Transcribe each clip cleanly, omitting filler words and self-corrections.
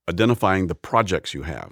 identifying the projects you have.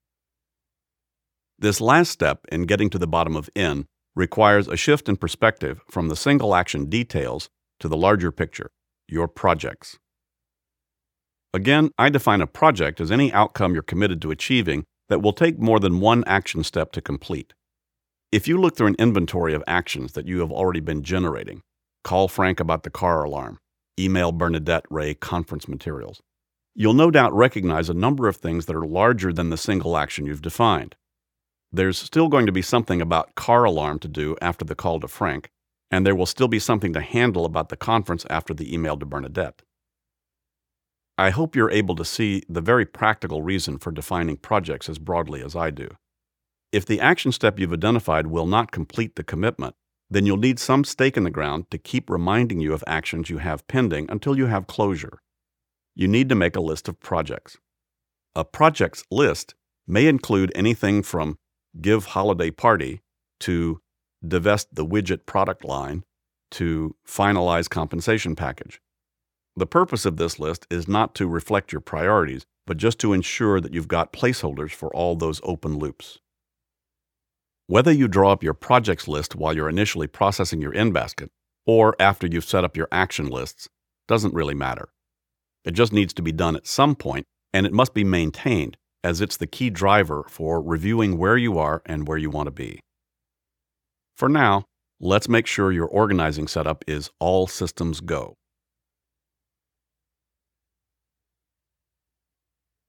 This last step in getting to the bottom of N requires a shift in perspective from the single action details to the larger picture, your projects. Again, I define a project as any outcome you're committed to achieving that will take more than one action step to complete. If you look through an inventory of actions that you have already been generating, call Frank about the car alarm, email Bernadette Ray conference materials, you'll no doubt recognize a number of things that are larger than the single action you've defined. There's still going to be something about car alarm to do after the call to Frank, and there will still be something to handle about the conference after the email to Bernadette. I hope you're able to see the very practical reason for defining projects as broadly as I do. If the action step you've identified will not complete the commitment, then you'll need some stake in the ground to keep reminding you of actions you have pending until you have closure. You need to make a list of projects. A projects list may include anything from give holiday party to divest the widget product line to finalize compensation package. The purpose of this list is not to reflect your priorities, but just to ensure that you've got placeholders for all those open loops. Whether you draw up your projects list while you're initially processing your in-basket or after you've set up your action lists doesn't really matter. It just needs to be done at some point, and it must be maintained, as it's the key driver for reviewing where you are and where you want to be. For now, let's make sure your organizing setup is all systems go.